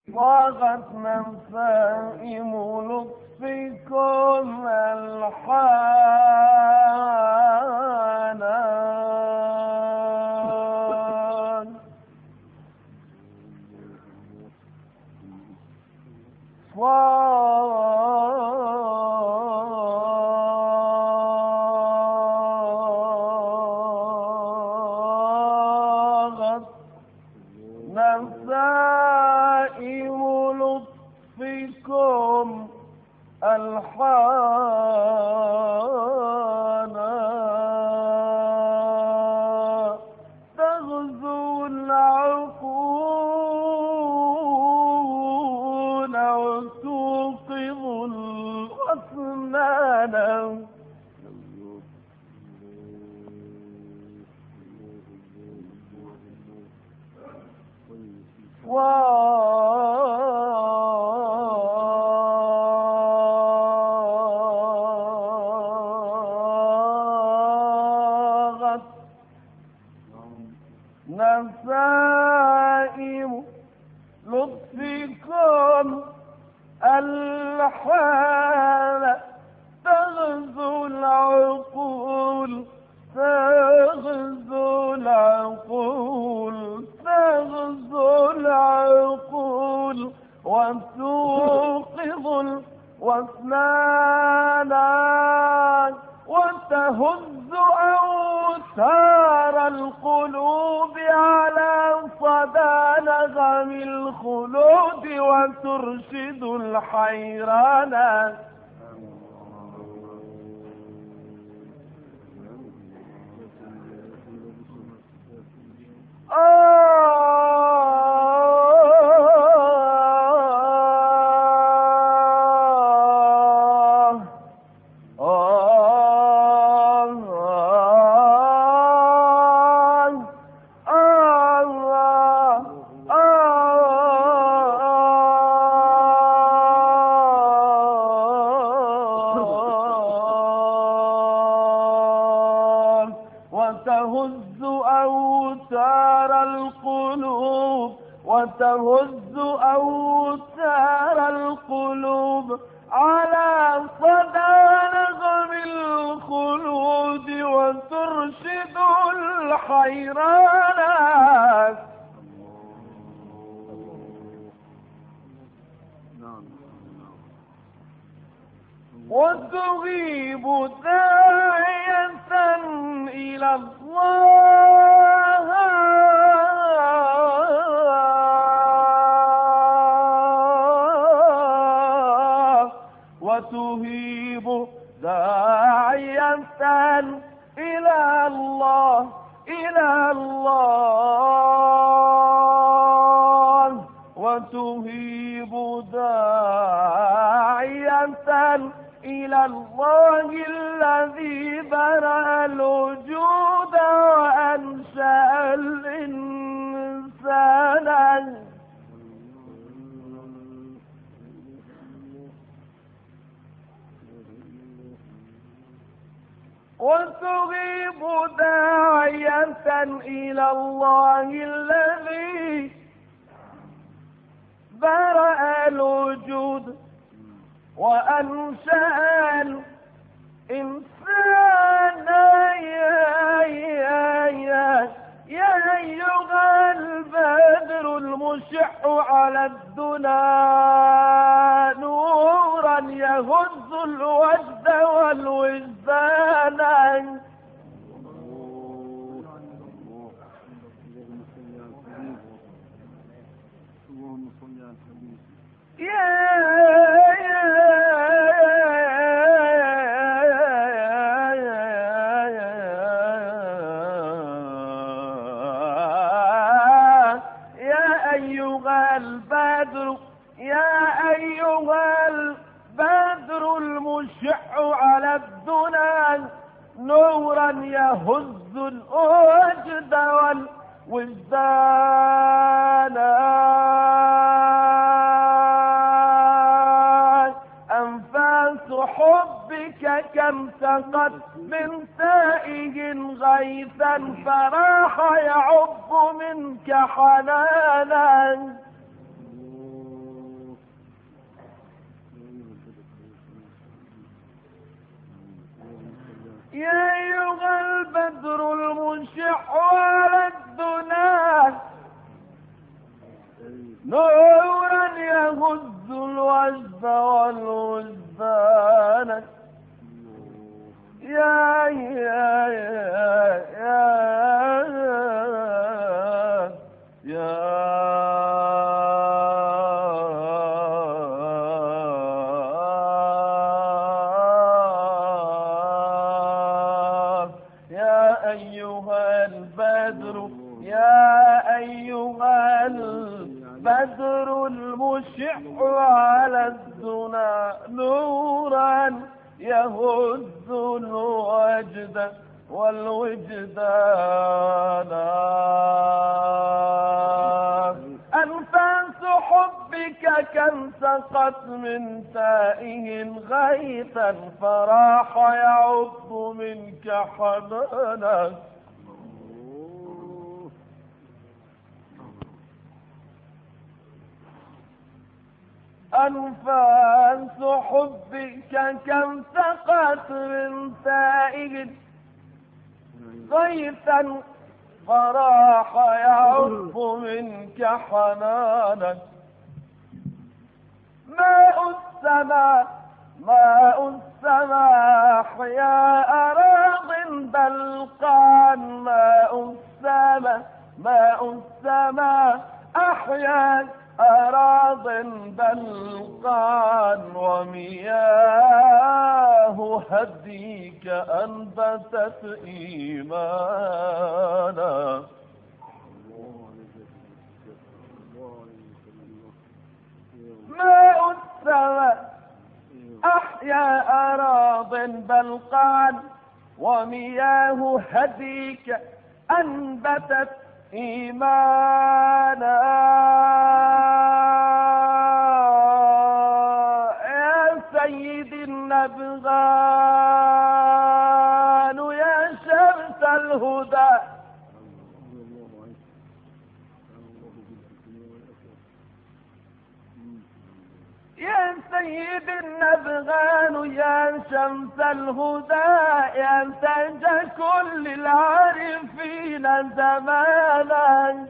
ضاغت نسائم لطفكم الحانان صاغت نسائم لطفكم الحانان تغزو العقول وتوقظ الأسنان صاغت نسائم لطفكم الحان تغزو العقول تغزو العقول تغزو العقول وتوقظ الوسنان وتهز أوتار القلوب على صدى نغم الخلود وترشد الحيران وتهز أوتار القلوب وتهز أوتار القلوب على صدى نغم الخلود وترشد الحيران وتغيب داعية إلى الله وتهيب داعية إلى الله إلى الله وتهيب داعية إلى الله الذي برأ الوجود وأنشأ الإنسان وتغيب داعية إلى الله الذي برأ الوجود وأنشأ الإنسان يا أيها البدر المشع على الدنا نورا يهز الوجد والوجدان يا أيها البدر المشع على الدنا نورا يهز الوجد والوجدان أنفاس حبك كم سقت من تائه غيثا فراح يعب منك حنانا المشع على الدنا نورا يهز الوجد والوجدان يا يا يا يا أيها البدر يا أيها البدر المشع على الدنا نورا يهز الوجد والوجدان أنفاس حبك كم سقت من تائه غيثا فراح يعب منك حنانا أنفاس حبك كم سقت من تائه غيثا فراح يعب منك حنانا ماء السماح يا أراض بلقان ماء السماء أحيا أراض بلقان ومياه هديك أنبتت إيمانا ماء السماء أحيا أراض بلقان ومياه هديك أنبتت إيمانا يا سيدي النبغان يا شمس الهدى يا سيدي النبغان يا شمس الهدى يا تاج كل العارفين زمانا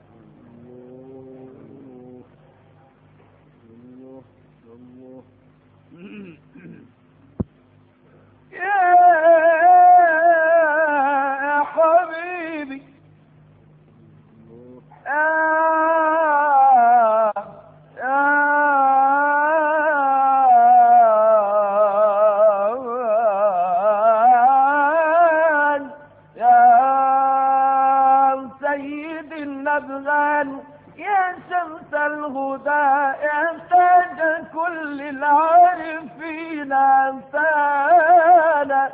يا حبيبي يا شمس الهدى يا تاج كل العارفين أنسانا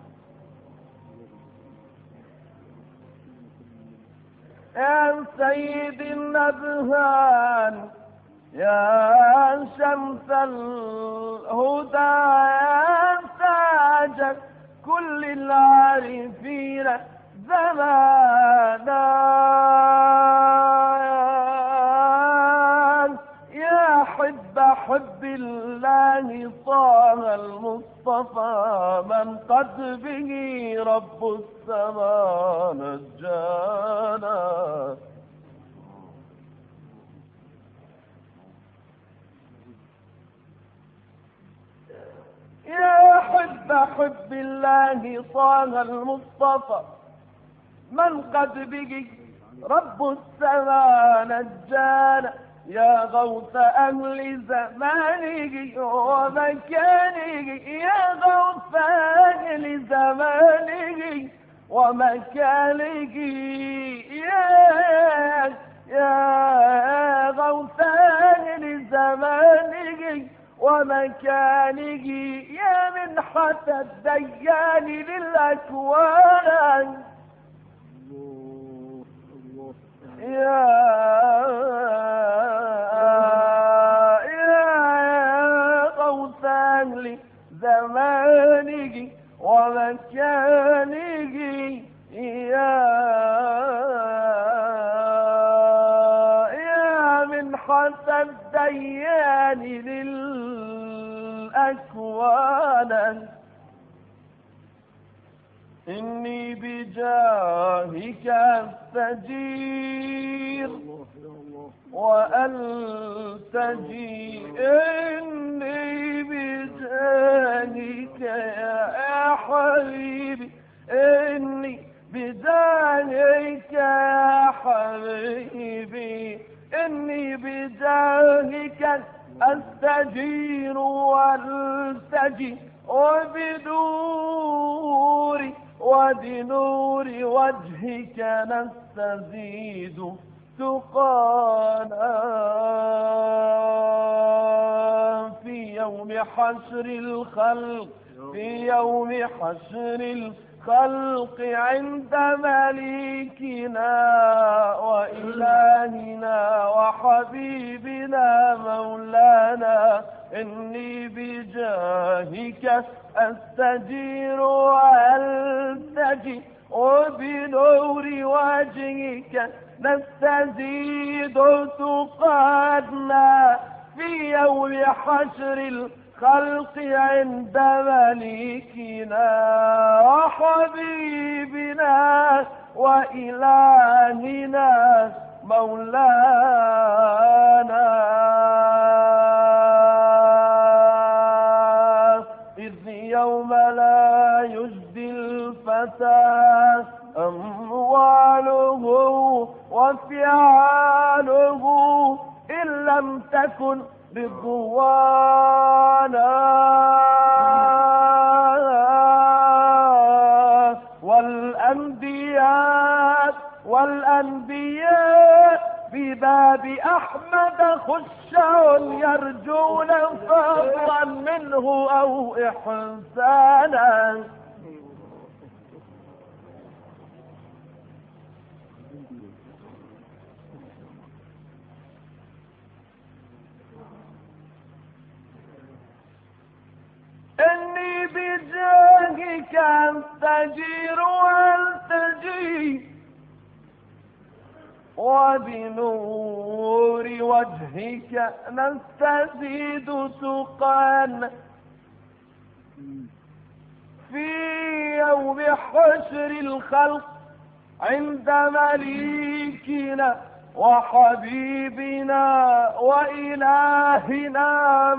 يا سيدي النبهان يا شمس الهدى يا تاج كل العارفين زمانا حب الله طه المصطفى من قد به رب السماء نجانا يا حب الله طه المصطفى من قد به رب السماء نجانا يا غوث أهل زمانه ومكانه يا غوث أهل زمانه ومكانه يا غوث أهل زمانه ومكانه يا منحة الديان للأكوان يا غوث أهل زمانه ومكانه يا منحة الديان للأكوان إني بجاهك أستجير وألتجي، إني بجاهك يا حبيبي، إني بجاهك يا حبيبي، إني بجاهك أستجير وألتجي، وبنور وجهك نستزيد تقانا في يوم حشر الخلق، في يوم حشر الخلق عند مليكنا وإلهنا وحبيبنا مولانا. إني بجاهك أستجير وألتجي، وبنور وجهك نستزيد تقانا في يوم حشر الخلق عند مليكنا وحبيبنا وإلهنا مولانا. إذ يوم لا يجدي الفتى أمواله وفعاله إن لم تكن رضوانا، والأنبياء بباب أحمد خشع يرجون فضلا منه أو إحسانا. إني بجاهك أستجير وألتجي، وبنور وجهك نستزيد تقانا في يوم حشر الخلق عند مليكنا وحبيبنا وإلهنا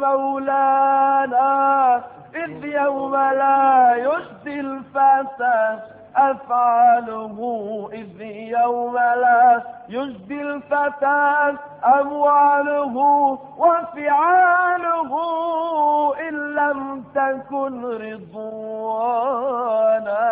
مولانا. إذ يوم لا يجدي الفتى أفعاله، إذ يوم لا يجدي الفتى أمواله وفعاله إن لم تكن رضوانا.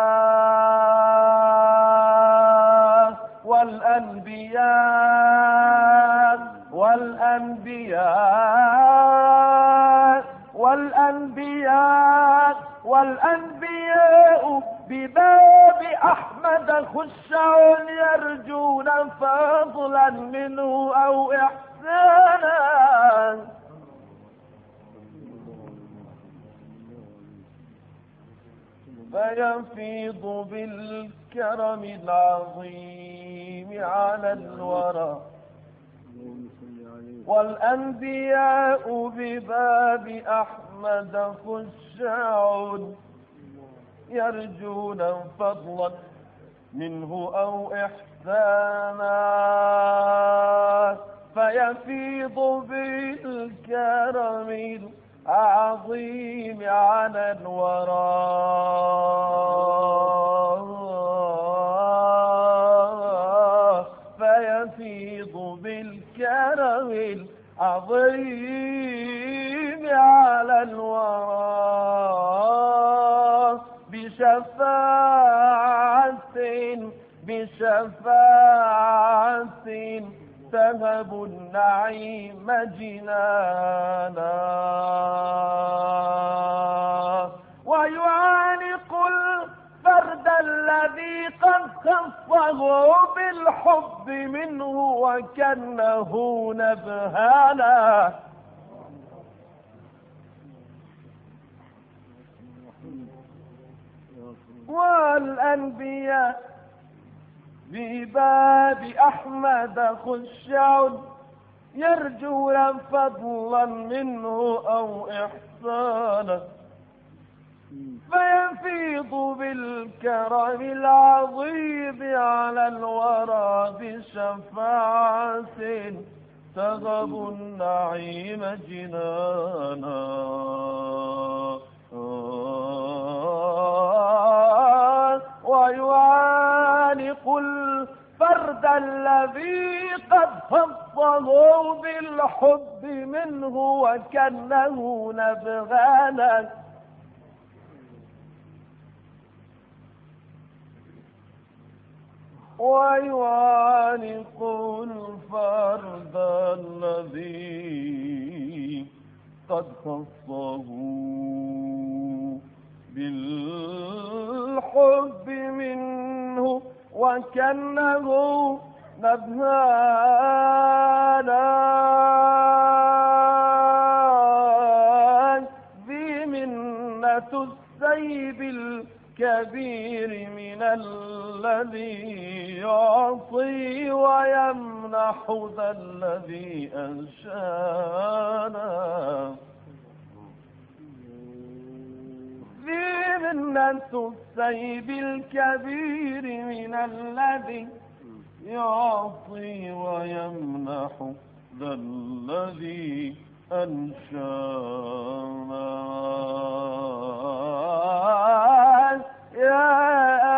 والأنبياء بباب أحمد خشع يرجون فضلا منه أو إحسانا. فيفيض بالكرم العظيم على الورى، والأنبياء بباب أحمد خشع يرجون فضلا منه أو إحسانا. فيفيض بالكرم العظيم على الورى، فيفيض بالكرم العظيم على الورى بشفاعة تهب النعيم جنانا، ويعانق الفرد الذي قد خصه بالحب منه وكنه نبهانا. والأنبياء بباب أحمد خشع يرجون فضلا منه أو إحسانا. فيفيض بالكرم العظيم على الورى بشفاعة تغب النعيم جنانا ويعانق الفرد الذي قد خصه بالحب منه وكنه نبغانا ويعانق الفرد الذي قد خصه بالحب منه وكنه نبهانا ذي منة السيب الكبير من الذي يعطي ويمنح ذا الذي أنشانا ذي منة السيب الكبير من الذي يعطي ويمنح ذا الذي أنشانا يا